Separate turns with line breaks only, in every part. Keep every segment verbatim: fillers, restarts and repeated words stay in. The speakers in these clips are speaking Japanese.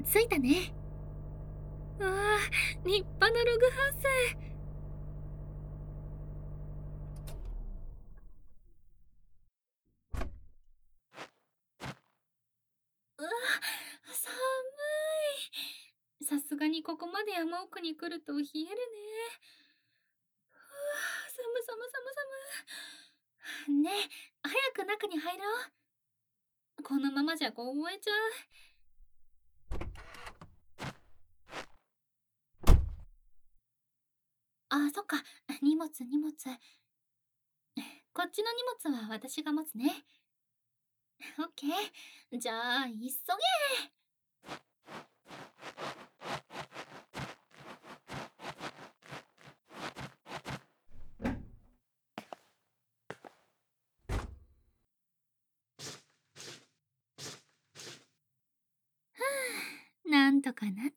着いたね。
うわあ、立派なログハウス。うわ、寒い。さすがにここまで山奥に来ると冷えるね。うわ、寒寒寒寒。ねえ、早く中に入ろう。このままじゃ凍えちゃう。あ、そっか。荷物荷物。こっちの荷物は私が持つね。オッケー。じゃあ、急げ。なんとかなった。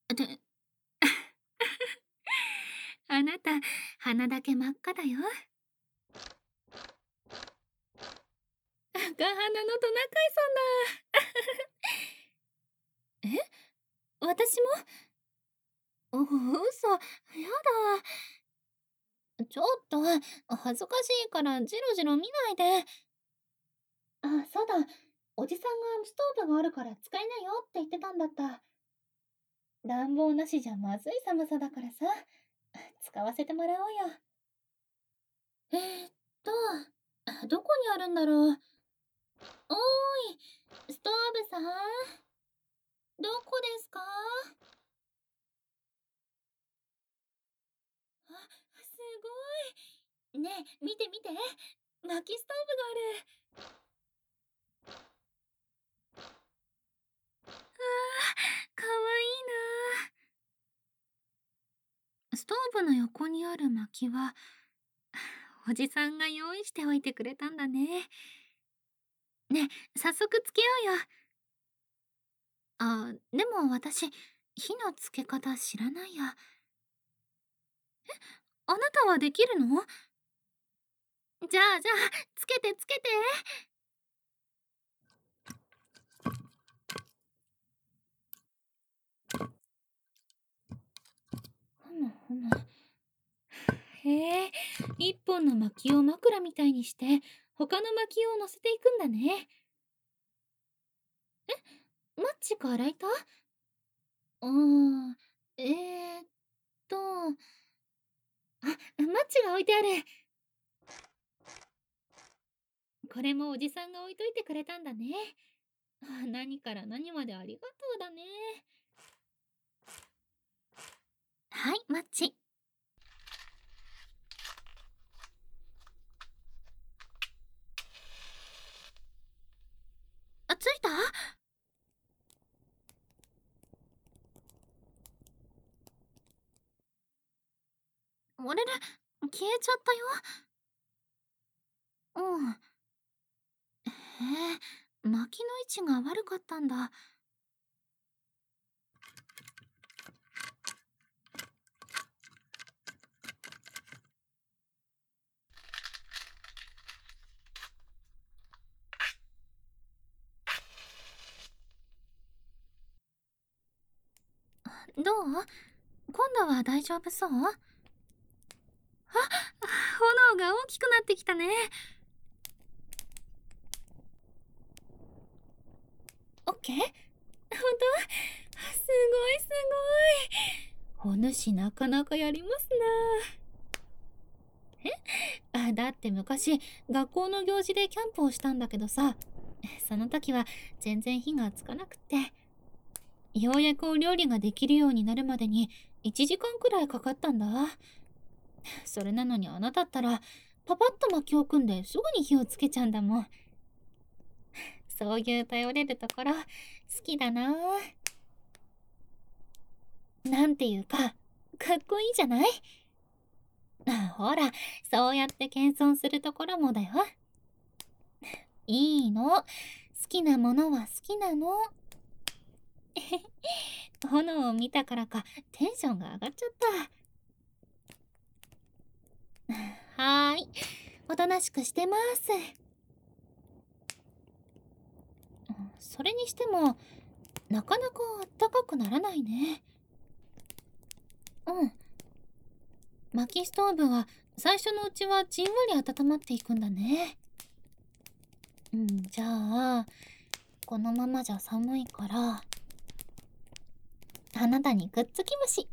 で、あなた、鼻だけ真っ赤だよ。赤鼻のトナカイさんだ。え、私も？お、嘘。やだ。ちょっと、恥ずかしいからジロジロ見ないで。あ、そうだ。おじさんがストーブがあるから使えないよって言ってたんだった。暖房なしじゃまずい寒さだからさ。使わせてもらおうよ。えーっと、あ、どこにあるんだろう。おーい、ストーブさん、どこですか？あ、すごい。ねえ、見て見て。薪ストーブがある。あー、かわいいな。ストーブの横にある薪は、おじさんが用意しておいてくれたんだね。ねえ、早速つけようよ。あ、でも私、火のつけ方知らないや。あなたはできるの？じゃあじゃあ、つけてつけて。ふむふむ。へえ、一本の薪を枕みたいにして、他の薪を乗せていくんだね。マッチかライター？あー、えーっと、あ、マッチが置いてある。これもおじさんが置いといてくれたんだね。あ、何から何までありがとうだね。はい、マッチ。あ、ついた？あれれ、消えちゃったよ。うん。へえ、薪の位置が悪かったんだ。どう？今度は大丈夫そう？あ、炎が大きくなってきたね。オッケー？ほんと？すごいすごい。お主なかなかやりますな。え？あ、だって昔、学校の行事でキャンプをしたんだけどさ、その時は全然火がつかなくって、ようやくお料理ができるようになるまでにいちじかんくらいかかったんだ。それなのにあなたったら、パパッと薪を組んですぐに火をつけちゃうんだもん。そういう頼れるところ、好きだな。なんていうか、かっこいいじゃない？あ、ほら、そうやって謙遜するところもだよ。いいの。好きなものは好きなの。炎を見たからかテンションが上がっちゃった。はーい。おとなしくしてます。それにしても、 なかなかあったかくならないね。うん。薪ストーブは最初のうちはじんわり温まっていくんだね。うん、じゃあ、このままじゃ寒いから、あなたにくっつき虫。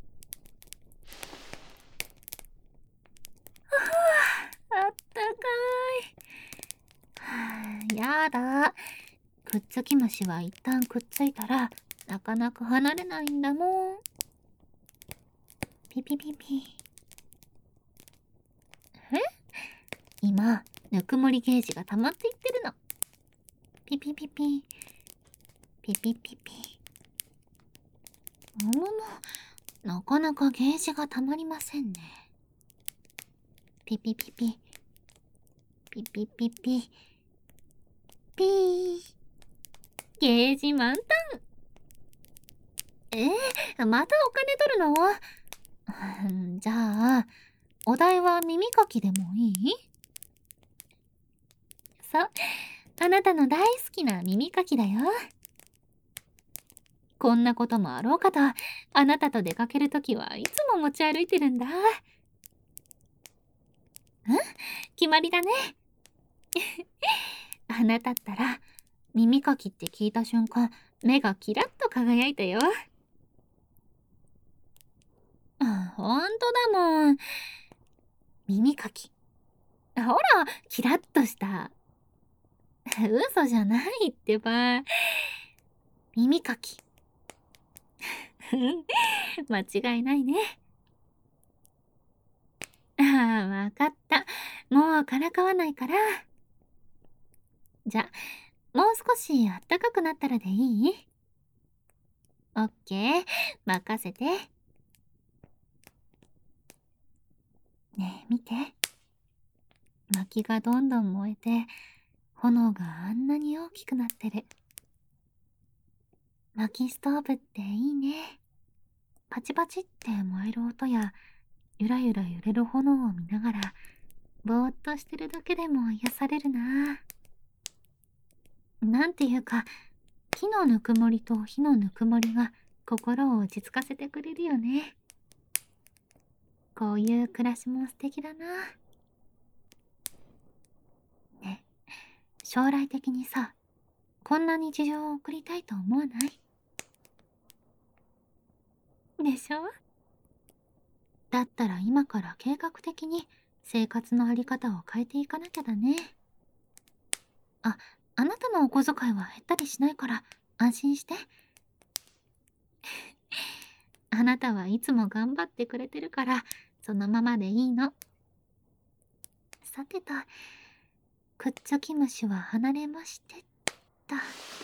あったかい。はあ、やだ。くっつき虫は一旦くっついたら、なかなか離れないんだもん。ピピピピ。え今、ぬくもりゲージが溜まっていってるの。ピピピピ。ピピピピ。むむむ。なかなかゲージが溜まりませんね。ピピピピ。ピピピピ。ピー。ゲージ満タン。えー、またお金取るの？うん、じゃあ、お代は耳かきでもいい？そう、あなたの大好きな耳かきだよ。こんなこともあろうかと、あなたと出かけるときはいつも持ち歩いてるんだ。ん？決まりだね。あなたったら、耳かきって聞いた瞬間、目がキラッと輝いたよ。あ、ほんとだもん。耳かき。ほら、キラッとした。嘘じゃないってば。耳かき。間違いないね。ああ、わかった。もうからかわないから。じゃ、もう少しあったかくなったらでいい？オッケー、任せて。ねえ、見て。薪がどんどん燃えて、炎があんなに大きくなってる。薪ストーブっていいね。パチパチって燃える音や、ゆらゆら揺れる炎を見ながら、ぼーっとしてるだけでも癒されるな。なんていうか、木のぬくもりと火のぬくもりが心を落ち着かせてくれるよね。こういう暮らしも素敵だな。ね、将来的にさ、こんな日常を送りたいと思わない？でしょ？だったら今から計画的に生活のあり方を変えていかなきゃだね。あ、あなたのお小遣いは減ったりしないから安心して。あなたはいつも頑張ってくれてるから、そのままでいいの。さてと、くっつき虫は離れましてっと。